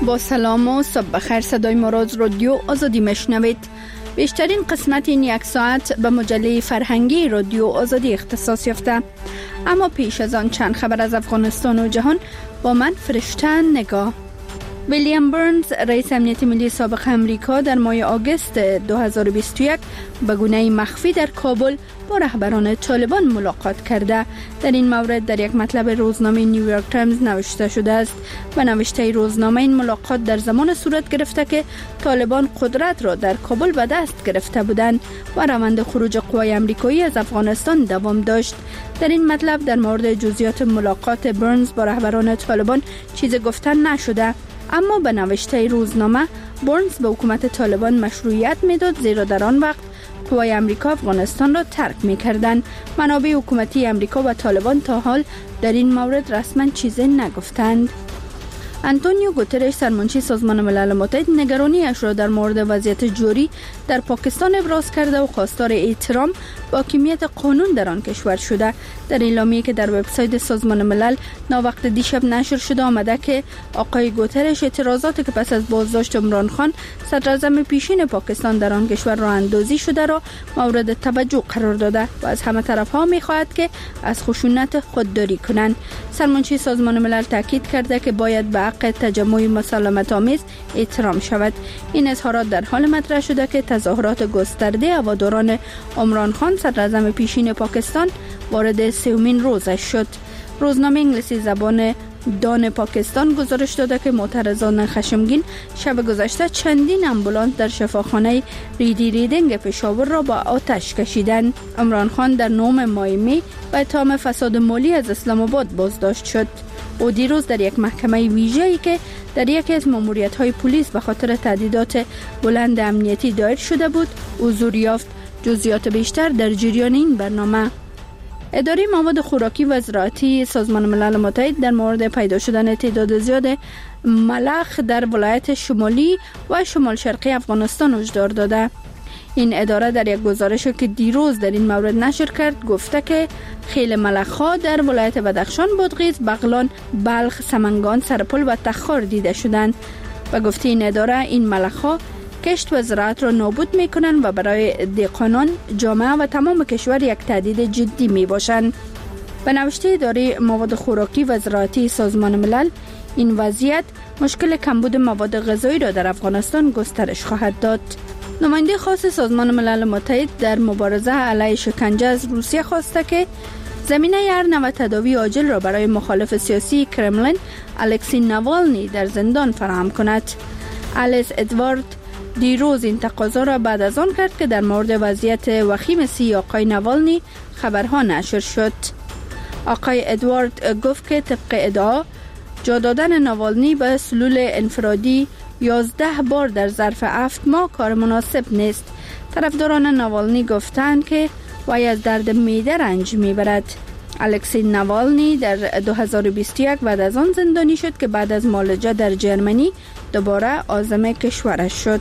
با سلام و صبح بخیر. صدای ما را از رادیو آزادی میشنوید. بیشترین قسمت این یک ساعت به مجله فرهنگی رادیو آزادی اختصاص یافته. اما پیش از آن چند خبر از افغانستان و جهان با من فرشته نگاه. ویلیام برنز رئیس امنیت ملی سابق امریکا در ماه آگوست 2021 به گونه مخفی در کابل با رهبران طالبان ملاقات کرده. در این مورد در یک مطلب روزنامه نیویورک تایمز نوشته شده است. به نوشته روزنامه این ملاقات در زمان صورت گرفته که طالبان قدرت را در کابل به دست گرفته بودند و روند خروج قوای امریکایی از افغانستان دوام داشت. در این مطلب در مورد جزئیات ملاقات برنز با رهبران طالبان چیزی گفته نشده، اما به نوشته روزنامه برنز به حکومت طالبان مشروعیت میداد زیرا در آن وقت قوای امریکا افغانستان را ترک می‌کردند. منابع حکومتی امریکا و طالبان تا حال در این مورد رسما چیزی نگفتند. آنتونیو گوترش سرمنشی سازمان ملل متحد نگرانی‌اش را در مورد وضعیت جاری در پاکستان ابراز کرده و خواستار احترام به حاکمیت قانون در آن کشور شده. در اعلامیه‌ای که در وبسایت سازمان ملل ناوقت دیشب نشر شده آمده که آقای گوترش اعتراضاتی که پس از بازداشت عمران خان صدراعظم پیشین پاکستان در آن کشور راه اندازی شده را مورد توجه قرار داده و از همه طرف‌ها می‌خواهد که از خشونت خودداری کنند. سرمنشی سازمان ملل تاکید کرده که باید به حق تجمع مسالمت‌آمیز احترام شود. این اظهارات در حال مطرح شده که تظاهرات گسترده هواداران عمران خان صدراعظم پیشین پاکستان وارد سومین روزش شد. روزنامه انگلیسی زبان دان پاکستان گزارش داده که معترضان خشمگین شب گذشته چندین آمبولانس در شفاخانه ریدی ریدینگ پشاور را با آتش کشیدند. عمران خان در 9 ماه می به اتهام فساد مالی از اسلام آباد بازداشت شد. او دیروز در یک محکمه ویژه‌ای که در یکی از ماموریت‌های پلیس به خاطر تهدیدات بلند امنیتی دایر شده بود حضور یافت. جزئیات بیشتر در جریان این برنامه. اداره مواد خوراکی و زراعتی سازمان ملل متحد در مورد پیدا شدن تعداد زیاد ملخ در ولایت شمالی و شمال شرقی افغانستان هشدار داده. این اداره در یک گزارشی که دیروز در این مورد نشر کرد گفته که خیل ملخ‌ها در ولایت بدخشان، بادغیس، بغلان، بلخ، سمنگان، سرپل و تخار دیده شدند. و گفته این اداره این ملخ‌ها کشت و زراعت را نابود می‌کنند و برای دهقانان، جامعه و تمام کشور یک تهدید جدی می‌باشند. به نوشته اداره مواد خوراکی و زراعتی سازمان ملل این وضعیت مشکل کمبود مواد غذایی را در افغانستان گسترش خواهد داد. نماینده خاص سازمان ملل متحد در مبارزه علیه شکنجه از روسیه خواسته که زمینه هر نوع تداوی عاجل را برای مخالف سیاسی کرملین الکسی ناوالنی در زندان فراهم کند. الیس ادوارد دیروز این تقاضا را بعد از آن کرد که در مورد وضعیت وخیم صحی آقای ناوالنی خبرها نشر شد. آقای ادوارد گفت که طبق ادعا جا دادن ناوالنی به سلول انفرادی 11 بار در ظرف 7 ماه کار مناسب نیست. طرفداران ناوالنی گفتند که وی از درد معده رنج میبرد. الکسی ناوالنی در 2021 بعد از آن زندانی شد که بعد از معالجه در جرمنی دوباره عازم کشورش شد.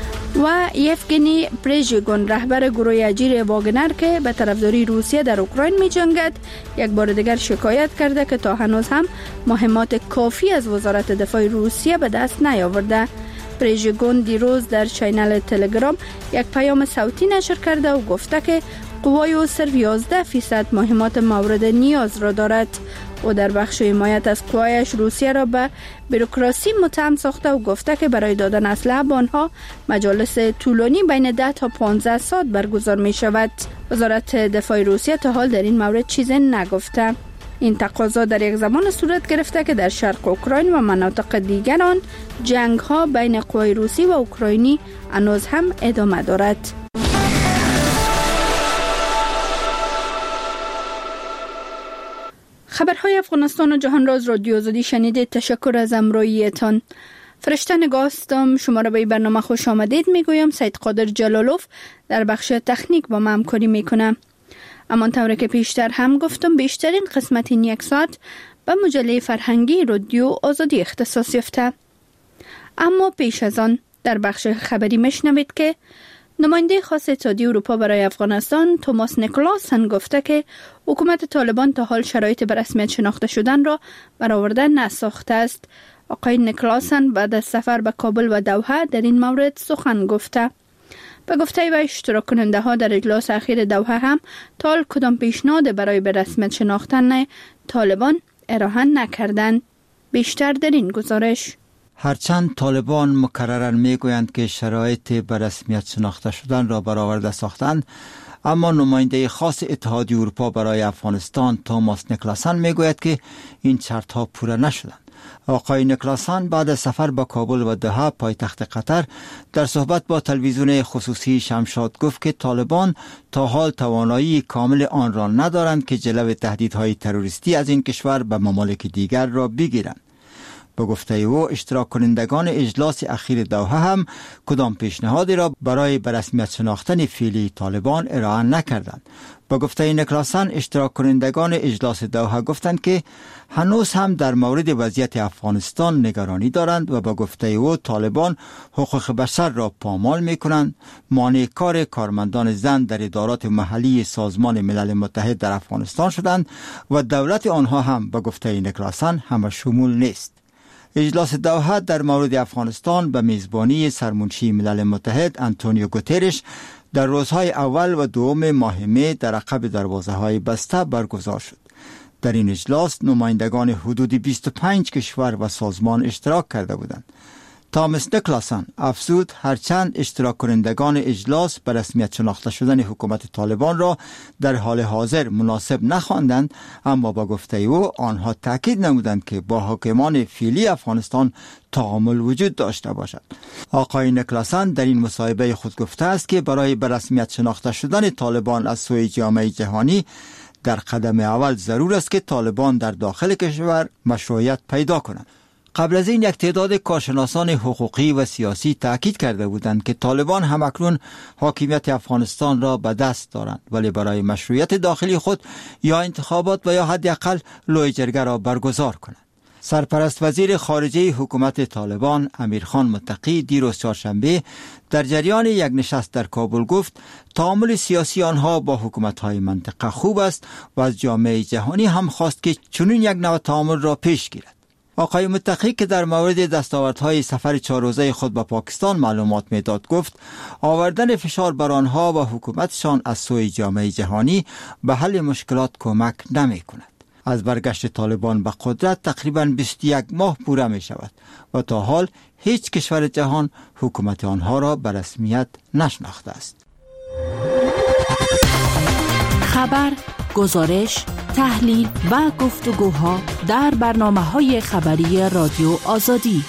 و یفگنی پریژگون رهبر گروه اجیر واگنر که به طرفداری روسیه در اوکراین می جنگد یک بار دیگر شکایت کرده که تا هنوز هم مهمات کافی از وزارت دفاع روسیه به دست نیاورده. پریژگون دیروز در چینل تلگرام یک پیام صوتی نشر کرده و گفته که قوای او صرف 11% مهمات مورد نیاز را دارد. او در بخش حمایت از قوایش روسیه را به بوروکراسی متهم ساخته و گفته که برای دادن اسلحه به آنها مجالس طولانی بین 10 تا 15 ساعت برگزار می شود. وزارت دفاع روسیه تا حال در این مورد چیزی نگفته. این تقاضا در یک زمان صورت گرفته که در شرق اوکراین و مناطق دیگر آن جنگ ها بین قوای روسی و اوکراینی هنوز هم ادامه دارد. خبرهای افغانستان و جهان را از رادیو آزادی شنیدید. تشکر از همراهیتان. فرشته نگاه هستم. شما را به این برنامه خوش آمدید میگویم. سید قادر جلالوف در بخش تکنیک با من همکاری میکنه. اما طوری که پیشتر هم گفتم بیشترین قسمت این یک ساعت به مجله فرهنگی رادیو آزادی اختصاص یافته. اما پیش از آن در بخش خبری میشنوید که نماینده خاص اتحادیه اروپا برای افغانستان توماس نیکولاسن گفته که حکومت طالبان تا حال شرایط به رسمیت شناخته شدن را برآورده نساخته است. آقای نیکلاسن بعد از سفر به کابل و دوحه در این مورد سخن گفته. به گفته و اشتراک کننده ها در اجلاس اخیر دوحه هم تا حال کدام پیشنهاد برای به رسمیت شناختن طالبان ارائه نکردند. بیشتر در این گزارش. هرچند طالبان مکرراً میگویند که شرایط به رسمیت شناخته شدن را برآورده ساختند، اما نماینده خاص اتحادیه اروپا برای افغانستان توماس نیکلاسن میگوید که این شرط‌ها پوره نشدند. آقای نیکلاسن بعد از سفر به کابل و دوحه پایتخت قطر در صحبت با تلویزیون خصوصی شمشاد گفت که طالبان تا حال توانایی کامل آن را ندارند که جلو تهدیدهای تروریستی از این کشور به ممالک دیگر را بگیرند. به گفته او اشتراک کنندگان اجلاس اخیر دوحه هم کدام پیشنهادی را برای به رسمیت شناختن فعلی طالبان ارائه نکردند. به گفته نیکلاسن اشتراک کنندگان اجلاس دوحه گفتند که هنوز هم در مورد وضعیت افغانستان نگرانی دارند و به گفته او طالبان حقوق بشر را پامال می‌کنند، مانع کار کارمندان زن در ادارات محلی سازمان ملل متحد در افغانستان شدند و دولت آنها هم به گفته نیکلاسن همه شمول نیست. اجلاس دوحه در مورد افغانستان به میزبانی سرمنشی ملل متحد آنتونیو گوترش در روزهای اول و دوم ماه می در عقب دروازه‌های بسته برگزار شد. در این اجلاس نمایندگان حدود 25 کشور و سازمان اشتراک کرده بودند. توماس نیکلاسن افزود هرچند اشتراک کنندگان اجلاس به رسمیت شناخته شدن حکومت طالبان را در حال حاضر مناسب نخواندند، اما با گفته او آنها تاکید نمودند که با حاکمان فعلی افغانستان تعامل وجود داشته باشد. آقای نیکلاسن در این مصاحبه خود گفته است که برای به رسمیت شناخته شدن طالبان از سوی جامعه جهانی در قدم اول ضرور است که طالبان در داخل کشور مشروعیت پیدا کنند. قبل از این یک تعداد کارشناسان حقوقی و سیاسی تاکید کرده بودند که طالبان همکنون حاکمیت افغانستان را به دست دارند، ولی برای مشروعیت داخلی خود یا انتخابات و یا حداقل لوی جرگه را برگزار کنند. سرپرست وزیر خارجه حکومت طالبان امیرخان متقی دیروز چهارشنبه در جریان یک نشست در کابل گفت تعامل سیاسی آنها با حکومت‌های منطقه خوب است و از جامعه جهانی هم خواست که چنین یک نوع تعامل را پیش گیرد. آقای متقی که در مورد دستاوردهای سفر 4 روزه خود به پاکستان معلومات میداد گفت آوردن فشار بر آنها و حکومتشان از سوی جامعه جهانی به حل مشکلات کمک نمی کند. از برگشت طالبان به قدرت تقریباً 21 ماه پوره می شود و تا حال هیچ کشور جهان حکومت آنها را به رسمیت نشناخته است. خبر، گزارش، تحلیل و گفتگوها در برنامه‌های خبری رادیو آزادی.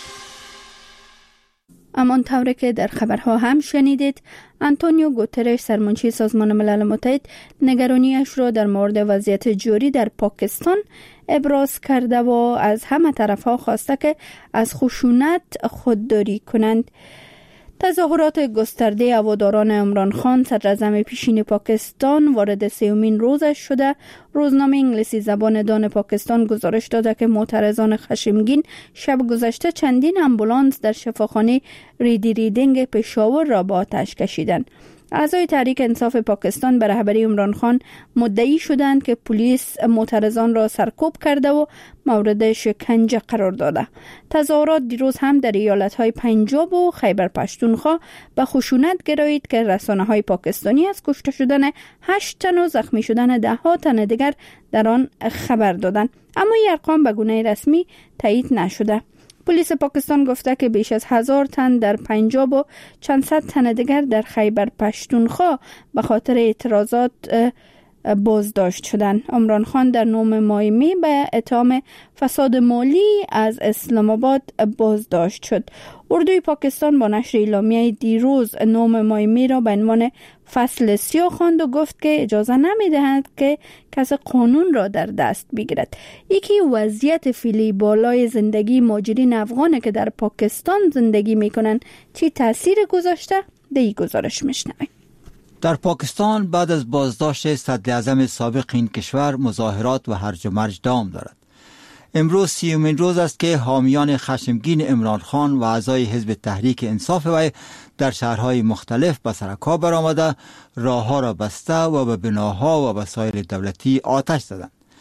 همان طوری که در خبرها هم شنیدید، آنتونیو گوترش سرمنشی سازمان ملل متحد نگرانیش را در مورد وضعیت جاری در پاکستان ابراز کرده و از همه طرفها خواسته که از خشونت خودداری کنند. تظاهرات گسترده هواداران عمران خان صدراعظم پیشین پاکستان وارد 3مین روزش شده. روزنامه انگلیسی زبان دان پاکستان گزارش داده که معترضان خشمگین شب گذشته چندین آمبولانس در شفاخانه ریدینگ پشاور را با آتش کشیدند. اعضای تحریک انصاف پاکستان به رهبری عمران خان مدعی شدند که پلیس معترضان را سرکوب کرده و مورد شکنجه قرار داده. تظاهرات دیروز هم در ایالت‌های پنجاب و خیبر پختونخوا به خشونت گرایید که رسانه‌های پاکستانی از کشته شدن 8 تن و زخمی شدن 10 تن دیگر در آن خبر دادند، اما این ارقام به گونه رسمی تایید نشده. پلیس پاکستان گفته که بیش از 1000 تن در پنجاب و چند صد تن دیگر در خیبر پختونخوا به خاطر اعتراضات بازداشت شدند. عمران خان در 9 ماه می به اتهام فساد مالی از اسلام آباد بازداشت شد. اردوی پاکستان با نشر اعلامیه دیروز 9 ماه می را به عنوان فصل سیاه خواند و گفت که اجازه نمی‌دهد که کسی قانون را در دست بگیرد. یکی وضعیت فعلی بالای زندگی مهاجرین افغان که در پاکستان زندگی می‌کنند چی تاثیر گذاشته؟ در این گزارش می‌شنویم. در پاکستان بعد از بازداشت صدراعظم سابق این کشور مظاهرات و هرج و مرج دوام دارد. امروز 30مین روز است که حامیان خشمگین عمران خان و اعضای حزب تحریک انصاف وی در شهرهای مختلف به سرکار برآمده راهها را بسته و به بناها و وسایل دولتی آتش زدند.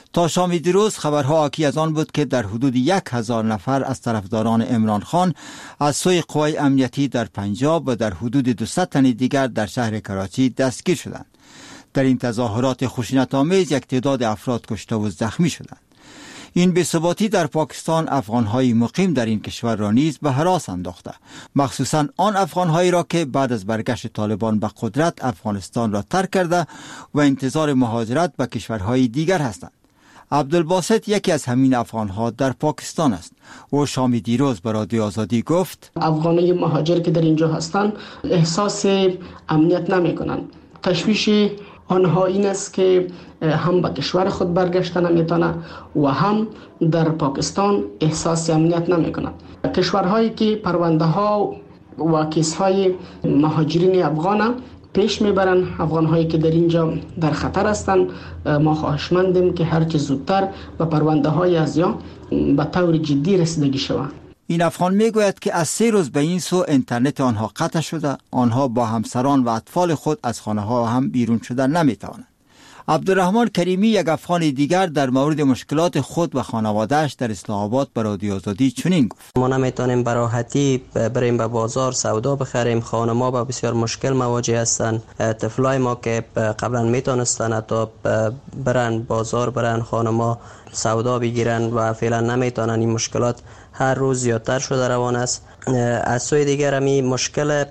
تا شام دیروز خبرها حاکی از آن بود که در حدود 1000 نفر از طرفداران عمران خان از سوی قوای امنیتی در پنجاب و در حدود 200 تن دیگر در شهر کراچی دستگیر شدند. در این تظاهرات خشونت‌آمیز یک تعداد افراد کشته و زخمی شدند. این بی‌ثباتی در پاکستان افغان‌های مقیم در این کشور را نیز به هراس انداخته، مخصوصاً آن افغان‌هایی را که بعد از برگشت طالبان به قدرت افغانستان را ترک کرده و انتظار مهاجرت به کشورهای دیگر هستند. عبدالباسط یکی از همین افغان‌ها در پاکستان است. او شام دیروز به رادیو آزادی گفت: افغان‌های مهاجر که در اینجا هستند احساس امنیت نمی‌کنند. تشویش آنها این است که هم به کشور خود برگشته نمیتونه و هم در پاکستان احساس امنیت نمیکنه. کشورهایی که پرونده ها و کیس های مهاجرین افغان پیش میبرن، افغان هایی که در اینجا در خطر هستند، ما خواهشمندیم که هرچه زودتر به پرونده های از یا به طور جدی رسیدگی شود. این افغان میگوید که از 3 روز به این سو اینترنت آنها قطع شده، آنها با همسران و اطفال خود از خانه ها هم بیرون شدن نمیتوانند. عبدالرحمن کریمی یک افغان دیگر در مورد مشکلات خود و خانواده‌اش در اسلام آباد به رادیو آزادی چنین گفت: ما نمیتونیم به راحتی بریم به بازار سودا بخریم، خانم‌ها با بسیار مشکل مواجه هستند. طفلای ما که قبلا میتونستن حتی برن بازار، برن خانم‌ها سودا بگیرن و فعلا نمیتونن. این مشکلات هر روز زیادتر شده روان است. از سوی دیگر همی مشکل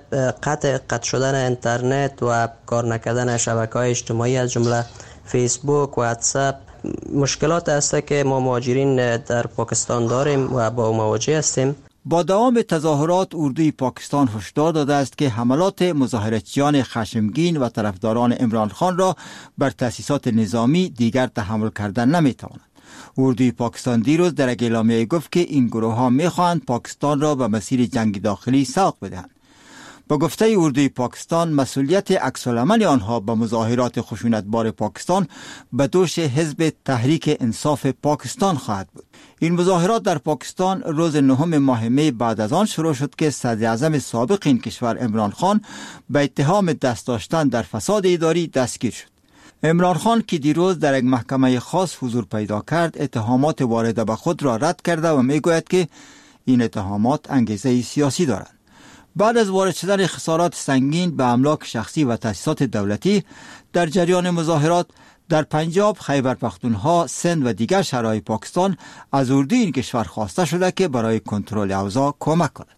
قطع شدن اینترنت و کار نکردن شبکه‌های اجتماعی از جمله فیسبوک و واتساپ مشکلات است که ما مهاجرین در پاکستان داریم و با مواجه هستیم. با دوام تظاهرات اردوی پاکستان هشدار داده است که حملات مظاهراتچیان خشمگین و طرفداران عمران خان را بر تأسیسات نظامی دیگر تحمل کردن نمیتواند. اردوی پاکستان دیروز در یک اعلامیه گفت که این گروه ها میخواهند پاکستان را به مسیر جنگ داخلی سوق بدهند. با گفته اردوی پاکستان مسئولیت عکس‌العمل آنها به مظاهرات خشونتبار پاکستان به دوش حزب تحریک انصاف پاکستان خواهد بود. این مظاهرات در پاکستان روز 9 ماه می بعد از آن شروع شد که صدر اعظم سابق این کشور عمران خان به اتهام دست داشتن در فساد اداری دستگیر شد. عمران خان که دیروز در یک محکمه خاص حضور پیدا کرد، اتهامات وارده به خود را رد کرده و میگوید که این اتهامات انگیزه سیاسی دارند. بعد از وارد شدن خسارات سنگین به املاک شخصی و تأسیسات دولتی در جریان مظاهرات در پنجاب، خیبر پختونخوا، سند و دیگر شهرهای پاکستان از اردوی این کشور خواسته شده که برای کنترل اوضاع کمک کند.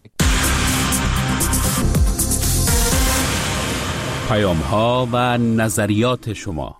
پیام‌ها و نظریات شما.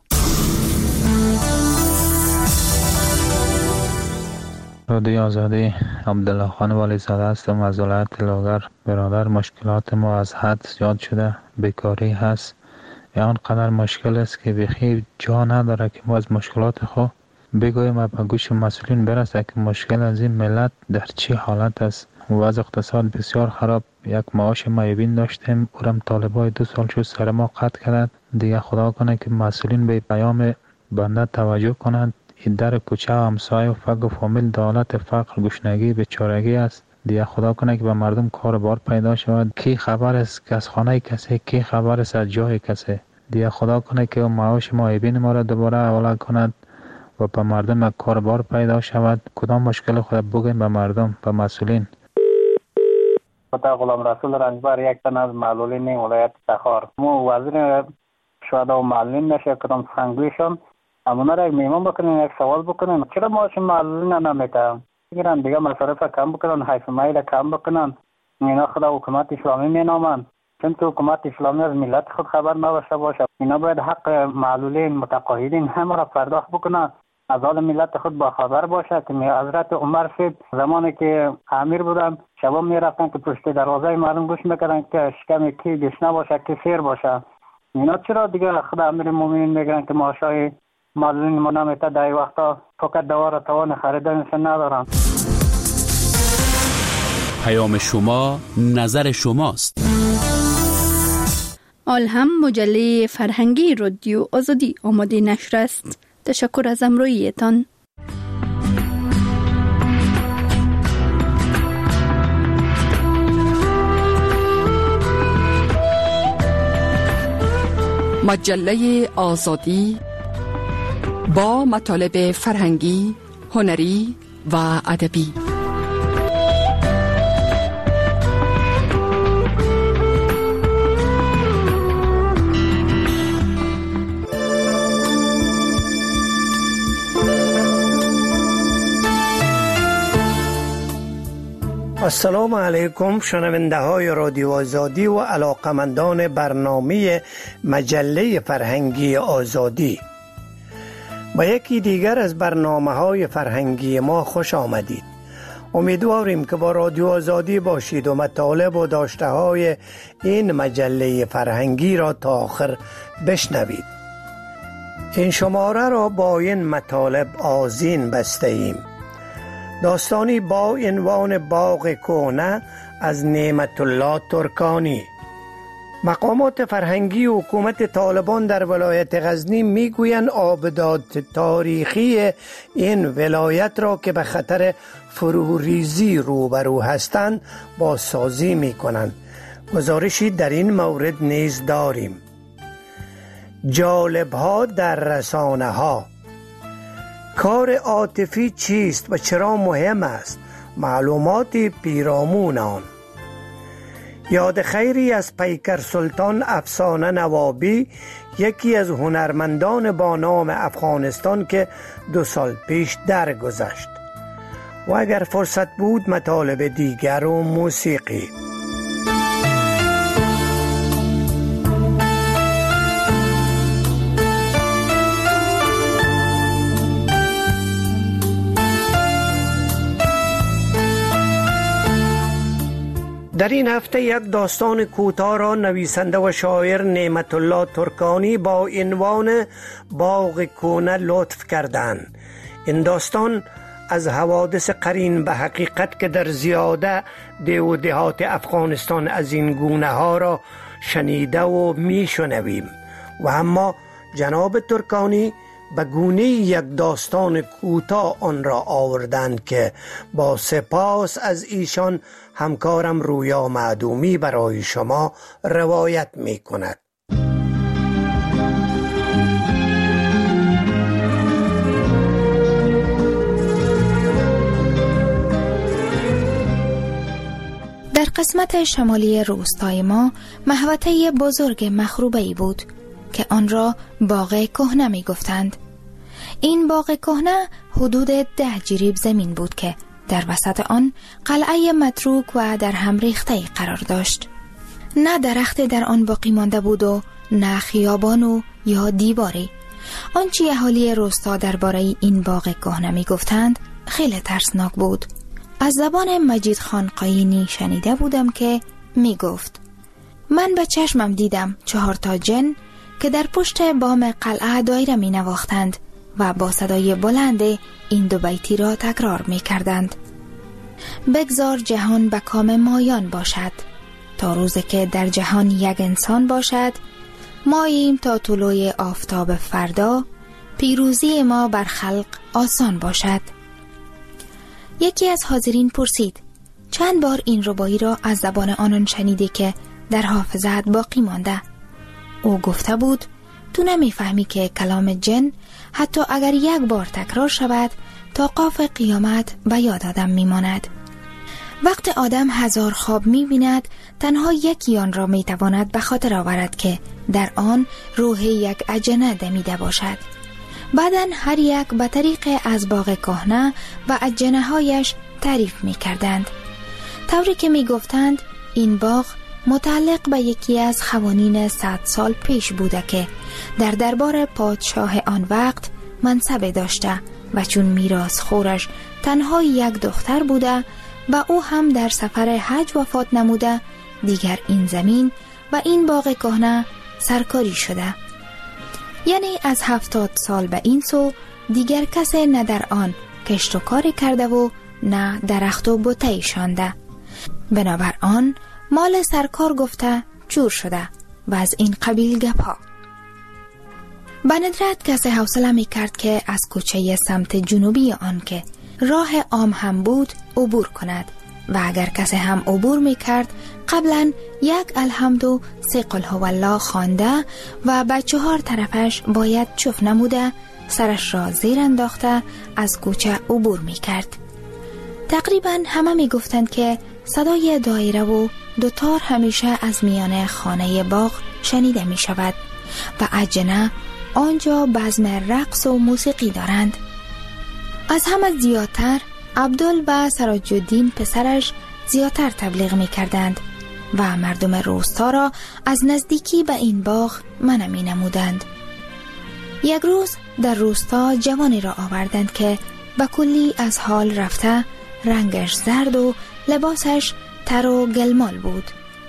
رادیو آزادی، عبدالله خان والی زاده هستم از ولایت لاغر. برادر، مشکلات ما از حد زیاد شده، بیکاری هست، آنقدر مشکل است که بخیر جا نداره که ما از مشکلات خود بگویم و به گوش مسئولین برسه که مشکل از این ملت در چه حالت است. وضع اقتصاد بسیار خراب. یک معاش معیوبین داشتیم، اورم طالبای 2 سال شد سر ما قطع کردند. دیگه خدا کنه که مسئولین به پیام بنده توجه کنند. این در کوچه و همسایه و فقر و فامیل دولت فقر گشنگی بیچارگی است. دیگه خدا کنه که به مردم کار بار پیدا شود. کی خبر است که از خانه کسی، کی خبر است از جای کسی. دیگه خدا کنه که معاش معیوبین ما را دوباره حواله کند و به مردم کار بار پیدا شود. کدام مشکل خود بگیم به مردم، به مسئولین. غلام رسول رنجبر، یک تن از معلولین ولایت تخار. ما وزیر شهدا و معلولین نشه کدام سخنگویشان امونا را میمان بکنین، یک سوال بکنین چرا معاش معلولین نمیتن بگیرن، دیگه مصارف کم بکنن، حیث مایل کم بکنن. اینا خدا حکومت اسلامی مینامن، چون که حکومت اسلامی از ملت خود خبر نباشه باشه. اینا باید حق معلولین متقاعدین همه را پرداخت بکنن، از حال ملت خود با خبر باشه. که حضرت عمر صاحب زمانی که امیر بودن شبا میرفتن که پشت دروازه مردم گوش میکردن که شکم کی گشنه باشه که سیر باشه. اینا چرا دیگه خود امیر مومنین میگن که معاشای معلولین ما نمیته، در این وقتا فقط دوا را توان خریدنش ندارن. پیام شما، نظر شماست. آلهم مجله فرهنگی رادیو آزادی آماده نشر است. تشکر از همراهیتان. مجله آزادی با مطالب فرهنگی، هنری و ادبی. السلام علیکم شنونده های رادیو آزادی و علاقمندان برنامه مجله فرهنگی آزادی. با یکی دیگر از برنامه های فرهنگی ما خوش آمدید. امیدواریم که با رادیو آزادی باشید و مطالب و داشته های این مجله فرهنگی را تا آخر بشنوید. این شماره را با این مطالب آذین بسته ایم. داستانی با عنوان باغ کهنه از نعمت الله ترکانی. مقامات فرهنگی و حکومت طالبان در ولایت غزنی میگویند آبداد تاریخی این ولایت را که به خطر فروریزی روبرو هستند بازسازی میکنند. گزارشی در این مورد نیز داریم. جالب‌ها در رسانه ها. کار عاطفی چیست و چرا مهم است؟ معلومات پیرامون آن. یاد خیری از پیکر سلطان افسانه نوابی، یکی از هنرمندان با نام افغانستان که 2 سال پیش درگذشت. و اگر فرصت بود مطالب دیگر و موسیقی. در این هفته یک داستان کوتاه را نویسنده و شاعر نعمت الله ترکانی با عنوان باغ کهنه لطف کردند. این داستان از حوادث قرین به حقیقت که در زیاده ده و دهات افغانستان از این گونه ها را شنیده و می شنویم و اما جناب ترکانی به گونه یک داستان کوتاه آن را آوردند که با سپاس از ایشان همکارم رویا معدومی برای شما روایت می کند. در قسمت شمالی روستای ما محوطه بزرگ مخروبه‌ای بود که آن را باغ کهنه می گفتند. این باغ کهنه حدود 10 جریب زمین بود که در وسط آن قلعه متروک و در هم ریخته قرار داشت. نه درخت در آن باقی مانده بود و نه خیابان و یا دیواری. آنچه اهالی روستا درباره این باغ کهنه می گفتند خیلی ترسناک بود. از زبان مجید خان قاینی شنیده بودم که می گفت من به چشمم دیدم 4 تا جن که در پشت بام قلعه دایره می نواختند و با صدای بلند این 2 بیتی را تکرار می کردند. بگذار جهان به کام مایان باشد، تا روزی که در جهان یک انسان باشد، ماییم تا طلوع آفتاب فردا، پیروزی ما بر خلق آسان باشد. یکی از حاضرین پرسید چند بار این ربایی را از زبان آنان شنیدی که در حافظت باقی مانده؟ او گفته بود تو نمیفهمی که کلام جن حتی اگر 1 بار تکرار شود تا قاف قیامت به یاد آدم میماند. وقت آدم 1000 خواب میبیند تنها یکی آن را میتواند به خاطر آورد که در آن روح یک اجنه دمیده باشد. بعدن هر یک به طریق از باغ کهنه و اجنه هایش تعریف میکردند، طوری که میگفتند این باغ متعلق به یکی از خوانین 100 سال پیش بوده که در دربار پادشاه آن وقت منصب داشته و چون میراث خورش تنها 1 دختر بوده و او هم در سفر حج وفات نموده، دیگر این زمین و این باغ کهنه سرکاری شده. یعنی از 70 سال به این سو دیگر کسی نه در آن کشت و کاری کرده و نه درخت و بوته شانده. بنابر آن مال سرکار گفته جور شده و از این قبیل گپا. به ندرت کسی حوصله می کرد که از کوچه سمت جنوبی آن که راه عام هم بود عبور کند و اگر کسی هم عبور می کرد قبلا 1 الحمد و 3 قل هو الله خوانده و به 4 طرفش باید چوف نموده سرش را زیر انداخته از کوچه عبور می کرد. تقریبا همه می گفتند که صدای دایره و دوتار همیشه از میان خانه باغ شنیده می شود و اجنه آنجا بزم رقص و موسیقی دارند. از همه زیادتر عبدال و سراج الدین پسرش زیادتر تبلیغ می کردند و مردم روستا را از نزدیکی به این باغ منع می نمودند. یک روز در روستا جوانی را آوردند که به کلی از حال رفته، رنگش زرد و لباسش تر و گلمال بود.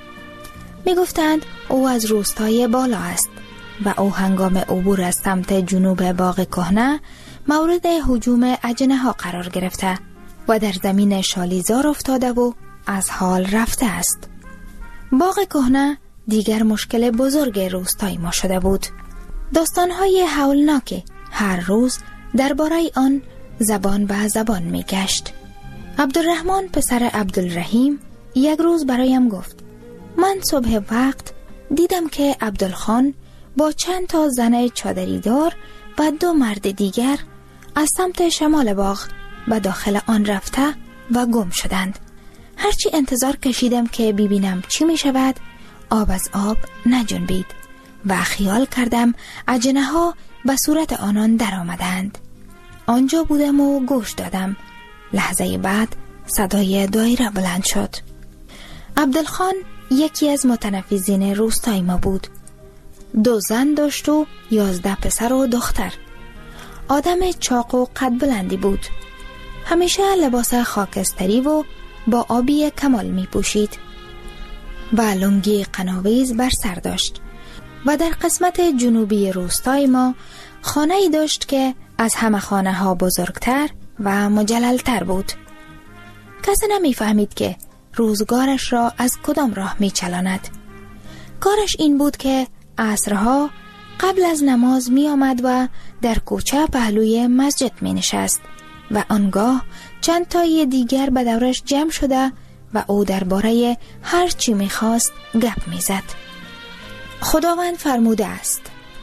می گفتند او از روستای بالا است و او هنگام عبور از سمت جنوب باغ کهنه مورد هجوم اجنه ها قرار گرفته و در زمین شالیزار افتاده و از حال رفته است. باغ کهنه دیگر مشکل بزرگ روستای ما شده بود. داستان‌های هولناک هر روز درباره آن زبان به زبان می گشت. عبدالرحمن پسر عبدالرحیم یک روز برایم گفت: من صبح وقت دیدم که عبدالخان با چند تا زن چادری دار و 2 مرد دیگر از سمت شمال باغ به داخل آن رفته و گم شدند. هرچی انتظار کشیدم که ببینم چی می شود، آب از آب نجنبید و خیال کردم اجنه ها به صورت آنان در آمدند. آنجا بودم و گوش دادم. لحظه بعد صدای دایره بلند شد. عبدالخان یکی از متنفذین روستای ما بود. 2 زن داشت و 11 پسر و دختر. آدم چاق و قد بلندی بود. همیشه لباس خاکستری و با آبی کمال می پوشید و لنگی قناویز بر سر داشت و در قسمت جنوبی روستای ما خانه ای داشت که از همه خانه ها بزرگتر و مجللتر بود. کسی نمی فهمید که روزگارش را از کدام راه می چلاند. کارش این بود که عصرها قبل از نماز می آمد و در کوچه پهلوی مسجد می نشست و آنگاه چند تای دیگر به دورش جمع شده و او درباره هر چی می خواست گپ می زد. خداوند فرموده است: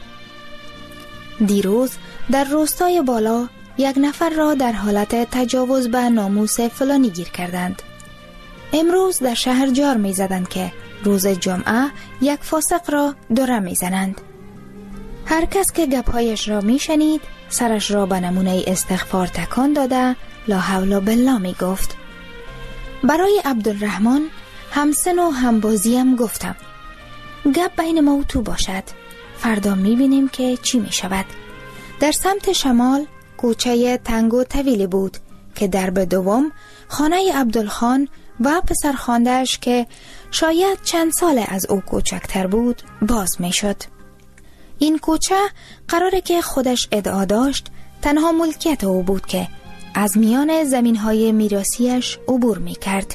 دیروز در روستای بالا 1 نفر را در حالت تجاوز به ناموس فلانی گیر کردند. امروز در شهر جار می زدند که روز جمعه 1 فاسق را دوره می زنند. هر کس که گپهایش را می شنید سرش را به نمونه استغفار تکان داده لا حول بالله می گفت. برای عبدالرحمن همسن و همبازیم گفتم: گپ بین ما و تو باشد، فردا می بینیم که چی می شود. در سمت شمال کوچه تنگ و طویلی بود که درب دوم خانه عبدالخان و پسرخوانده‌اش که شاید چند سال از او کوچکتر بود باز می شد. این کوچه قراره که خودش ادعا داشت تنها ملکیت او بود که از میان زمین‌های میراثیش عبور می‌کرد.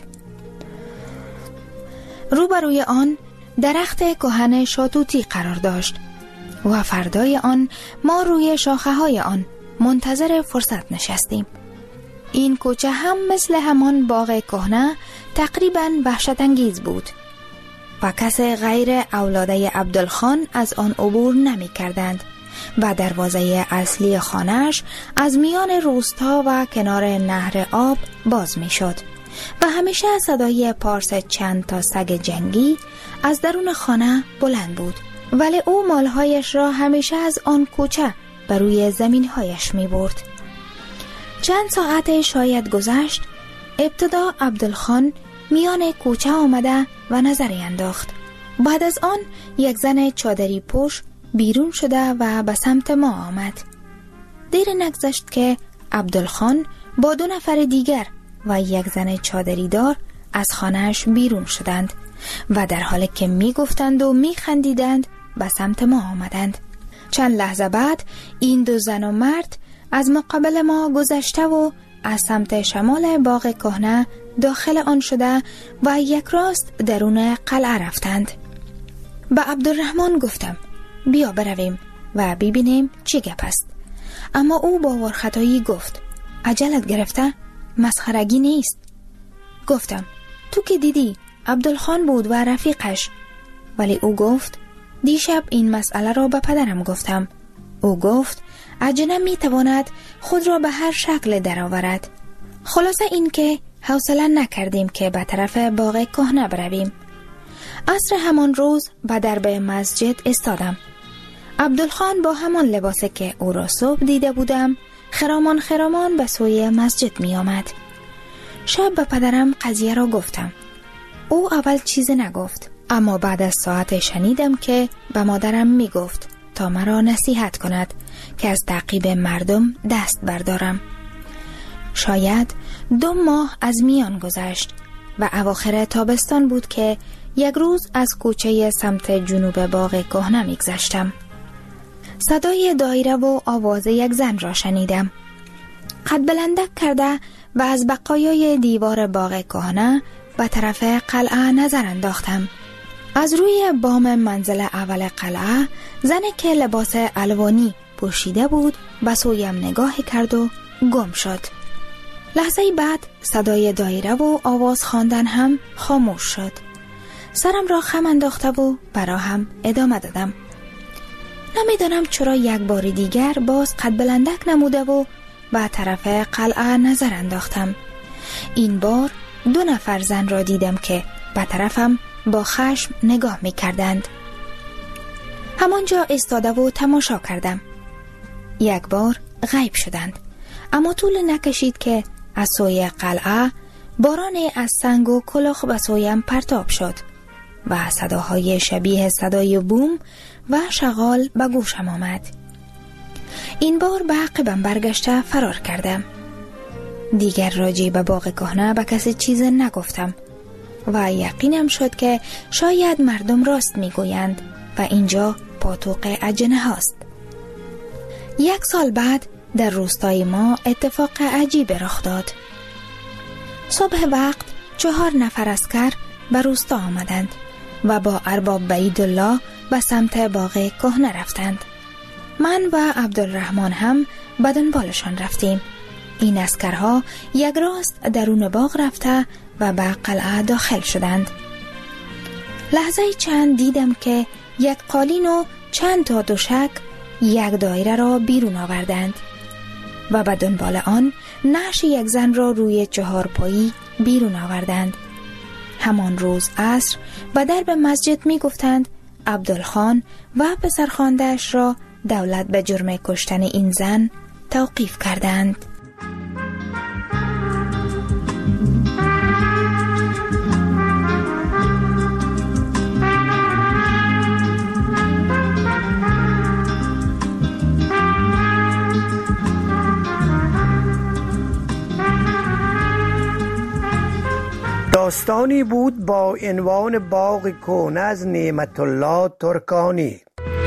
روبروی آن درخت کهن شاتوتی قرار داشت و فردای آن ما روی شاخه‌های آن منتظر فرصت نشستیم. این کوچه هم مثل همان باغ کهنه تقریباً وحشت انگیز بود و کس غیر اولاده عبدالخان از آن عبور نمی کردند و دروازه اصلی خانه‌اش از میان روستا و کنار نهر آب باز می شد و همیشه صدای پارس چند تا سگ جنگی از درون خانه بلند بود، ولی او مالهایش را همیشه از آن کوچه بر روی زمینهایش می برد. چند ساعت شاید گذشت، ابتدا عبدالخان میان کوچه آمده و نظری انداخت. بعد از آن 1 زن چادری پوش بیرون شده و به سمت ما آمد. دیر نگذشت که عبدالخان با 2 نفر دیگر و 1 زن چادری دار از خانهش بیرون شدند و در حالی که می گفتند و می خندیدند به سمت ما آمدند. چند لحظه بعد این 2 زن و مرد از مقابل ما گذشته و از سمت شمال باغ کهنه داخل آن شده و یک راست درون قلعه رفتند. به عبدالرحمن گفتم: بیا برویم و ببینیم چی گپ است. اما او با ورختایی گفت: عجلت گرفته؟ مسخرگی نیست. گفتم: تو که دیدی عبدالخان بود و رفیقش. ولی او گفت: دیشب این مسئله را به پدرم گفتم. او گفت: عجینه می تواند خود را به هر شکل درآورد. خلاصه این که حوصله نکردیم که به طرف باغ کهنه برویم. عصر همان روز به درب مسجد استادم. عبدالخان با همان لباسی که او را صبح دیده بودم خرامان به سوی مسجد می آمد. شب به پدرم قضیه را گفتم. او اول چیزی نگفت، اما بعد از ساعت شنیدم که به مادرم می گفت تا مرا نصیحت کند که از تعقیب مردم دست بردارم. شاید 2 ماه از میان گذشت و اواخر تابستان بود که یک روز از کوچه سمت جنوب باغ کهنه می‌گذشتم. صدای دایره و آواز یک زن را شنیدم. قد بلندک کرده و از بقایای دیوار باغ کهنه به طرف قلعه نظر انداختم. از روی بام منزل اول قلعه زنی که لباس الوانی پوشیده بود به سویم نگاه کرد و گم شد. لحظه بعد صدای دایره و آواز خواندن هم خاموش شد. سرم را خم انداخته و براهم ادامه دادم. نمیدانم چرا یک بار دیگر باز قد بلندک نموده و به طرف قلعه نظر انداختم. این بار 2 نفر زن را دیدم که به طرفم با خشم نگاه می کردند. همانجا ایستاده و تماشا کردم. یک بار غیب شدند، اما طول نکشید که از سوی قلعه بارانی از سنگ و کلوخ به سویم پرتاب شد و صداهای شبیه صدای بوم و شغال به گوشم آمد. این بار به عقبم برگشته فرار کردم. دیگر راجع به باغ کهنه به کسی چیز نگفتم و یقینم شد که شاید مردم راست میگویند و اینجا پاتوق اجنه هاست. 1 سال بعد در روستای ما اتفاق عجیب رخ داد. صبح وقت 4 نفر عسکر به روستا آمدند و با ارباب بعیدالله به سمت باغ کهنه رفتند. من و عبدالرحمن هم به دنبالشان رفتیم. این عسکرها یک راست درون باغ رفته و به قلعه داخل شدند. لحظه چند دیدم که یک قالین و چند تا دوشک یک دایره را بیرون آوردند و به دنبال آن نعش یک زن را روی 4 پایی بیرون آوردند. همان روز عصر به درب مسجد می گفتند عبدالخان و پسرخوانده‌اش را دولت به جرم کشتن این زن توقیف کردند. داستانی بود با عنوان باغ کهنه از نعمت الله ترکانی.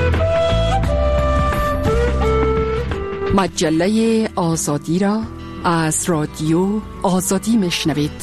مجله آزادی را از رادیو آزادی میشنوید.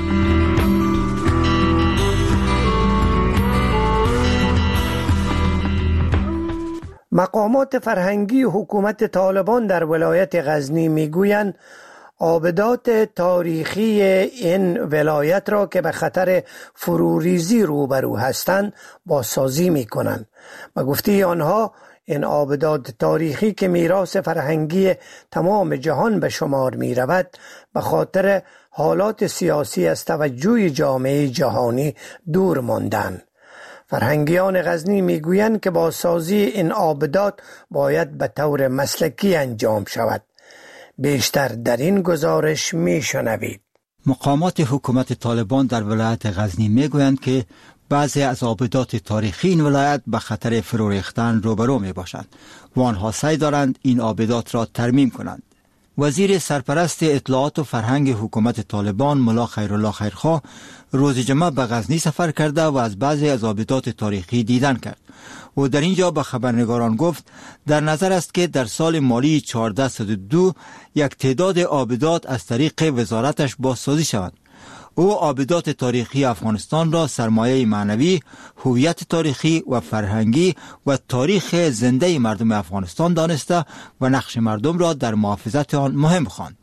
مقامات فرهنگی حکومت طالبان در ولایت غزنی میگویند آبدات تاریخی این ولایت را که به خطر فروریزی روبرو هستند بازسازی میکنند. به گفته آنها این آبدات تاریخی که میراث فرهنگی تمام جهان به شمار می رود به خاطر حالات سیاسی از توجه جامعه جهانی دور ماندند. فرهنگیان غزنی میگویند که بازسازی این آبدات باید به طور مسلکی انجام شود. بیشتر در این گزارش میشنوید. مقامات حکومت طالبان در ولایت غزنی میگویند که بعضی از آبدات تاریخی این ولایت به خطر فرو ریختن روبرو می باشند و آنها سعی دارند این آبدات را ترمیم کنند. وزیر سرپرست اطلاعات و فرهنگ حکومت طالبان ملا خیرالله خیرخواه روز جمعه به غزنی سفر کرده و از بعضی از آبدات تاریخی دیدن کرد. و در اینجا به خبرنگاران گفت در نظر است که در سال مالی 1402 یک تعداد آبدات از طریق وزارتش بازسازی شوند. او آبدات تاریخی افغانستان را سرمایه معنوی، هویت تاریخی و فرهنگی و تاریخ زنده مردم افغانستان دانسته و نقش مردم را در محافظت آن مهم خواند.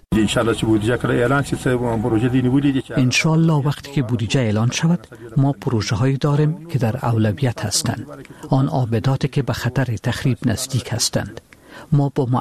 انشالله وقتی که بودجه اعلان شود ما پروژه هایی داریم که در اولویت هستند. آن آبداتی که به خطر تخریب نزدیک هستند. ما با